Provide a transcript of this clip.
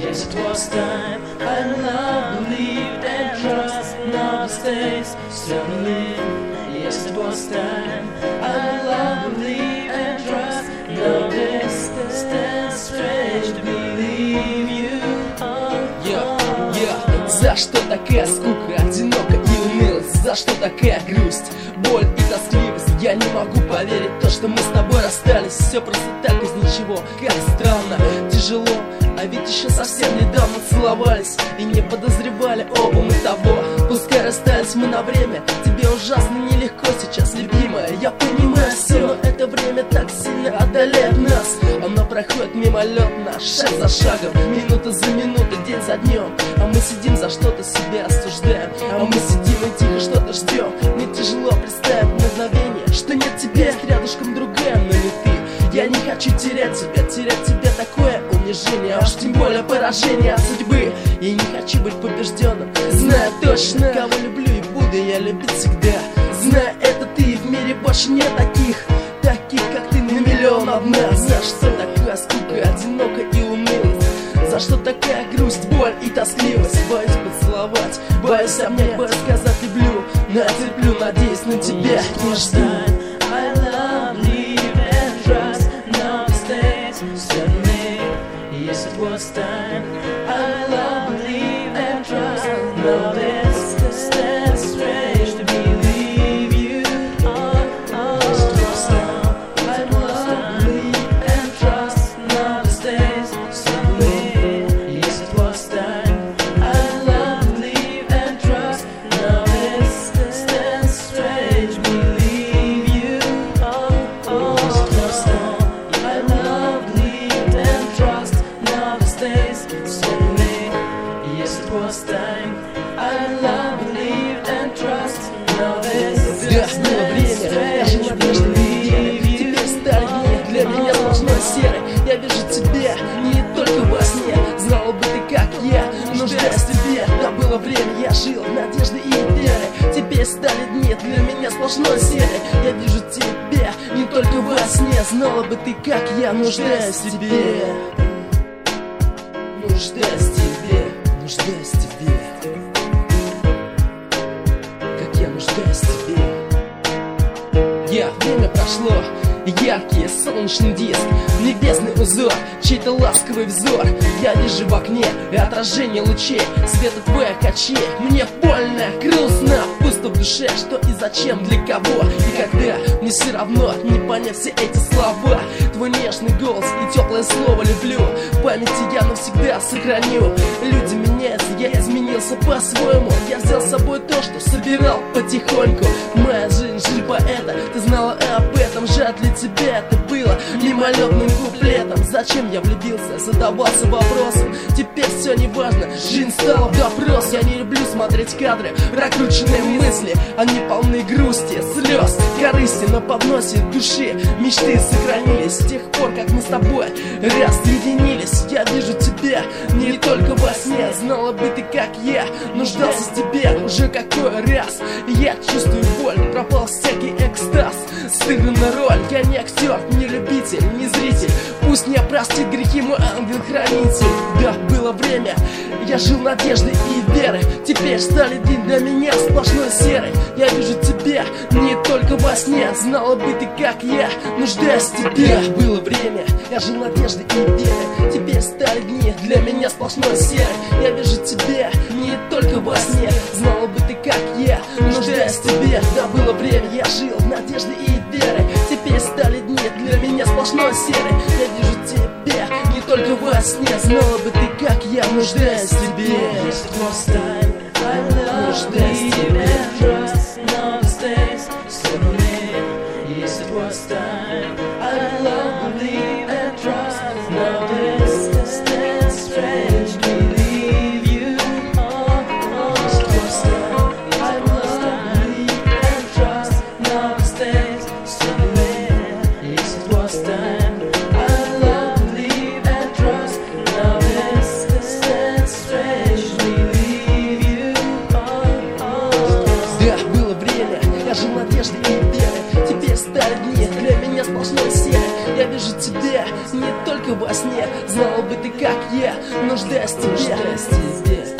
Yes, it was time. I love, believed, and trust. Now the stays suddenly. Yes, it was time. I love, believed, and trust. Now this stands strange to believe you. За что такая скука, одинока и унылость? За что такая грусть, боль и тоскливость? Я не могу поверить в то, что мы с тобой расстались. Все просто так, из ничего, как странно, тяжело. А ведь еще совсем недавно целовались и не подозревали оба мы того. Пускай расстались мы на время, тебе ужасно нелегко сейчас, любимая. Я понимаю все, но это время так сильно отдаляет нас. Оно проходит мимолетно, шаг за шагом, минута за минутой, день за днем. А мы сидим за что-то себя осуждаем, а мы сидим и тихо что-то ждем. Мне тяжело представить мгновение, что нет тебя, рядышком другая, но не ты. Я не хочу терять тебя такое унижение, а уж тем более поражение от судьбы. Я не хочу быть побежденным, знаю точно, кого люблю и буду я любить всегда. Знаю, это ты, и в мире больше нет таких, как ты, на миллион одна. За что такая скука, одинока и унылость? За что такая грусть, боль и тоскливость? Боюсь поцеловать, боюсь обнять, боюсь сказать люблю, но я терплю, надеюсь на тебя не жду. I love, believe, and trust. Now the stays suddenly. Yes, it was time. I love, believe, and trust. Now this stands strange to believe you. Yes, it was time. I love, believe, and trust. Now the stays suddenly. Yes, it was time. I love, believe, and trust. Now this stands strange to believe you. I love, believe, and trust. Now the stays suddenly. Yes, it was time. I love, believe, and trust. Now this было время, я жил надеждой и верой. Теперь стали дни для меня сплошной серой. Я вижу тебя не только во сне. Знала бы ты, как я нуждаюсь в тебе. Да, было время, я жил надеждой и верой. Теперь стали дни для меня сплошной серой. Я вижу тебя не только во сне. Знала бы ты, как я нуждаюсь в тебе. Нуждаюсь в тебе, нуждаюсь в тебе. Как я нуждаюсь в тебе. Время прошло, яркий солнечный диск, небесный узор, чей-то ласковый взор. Я вижу в окне отражение лучей, света твоих очей. Мне больно, грустно, пусто в душе. Что и зачем, для кого и когда, мне все равно не понять все эти слова. Твой нежный голос и теплое слово люблю, в памяти я навсегда сохраню. Люди меняются, я изменился по-своему. Я взял с собой то, что собирал потихоньку. Моя жизнь, жизнь поэта, ты знала об этом. Жаль, для тебя это было мимолетным куплетом. Зачем я влюбился, задавался вопросом. Теперь все не важно, жизнь стала допрос. Я не люблю смотреть кадры, прокрученные мысли. Они полны грусти, слез, корысти. На подносе души мечты сохранились с тех пор, как мы с тобой разъединились. Я вижу тебя не только во сне. Знала бы ты, как я нуждался в тебе уже какой раз. Я чувствую боль, пропал всякий экстаз. Стыдно на роль, я не актер, не любитель, не зритель. Пусть мне простит грехи мой ангел-хранитель. Да, было время, я жил надеждой и верой. Теперь стали дни для меня сплошной серой. Я вижу тебя не только во сне. Знала бы ты, как я нуждаюсь в тебе. Было время, я жил надеждой и верой. Теперь стали дни для меня сплошной серой. Я вижу тебя не только во сне. Знала бы ты, как я нуждаюсь в тебе. Да, было время, я жил надеждой и верой. Теперь стали дни для меня сплошной серой. Я вижу тебя не только во сне. Знала бы ты, как я нуждаюсь в тебе. Yes, it was time. I love, believe, and trust. Now the stays suddenly. Yes, it was time. I love, believe, and trust. Now this stands strange to believe you. Yes, it was time. I love, believe, and trust. Now the stays suddenly. Yes, it was time. I love, believe, and trust. Now this stands strange to believe you. Я вижу тебя не только во сне. Знала бы ты, как я нуждаюсь в тебе.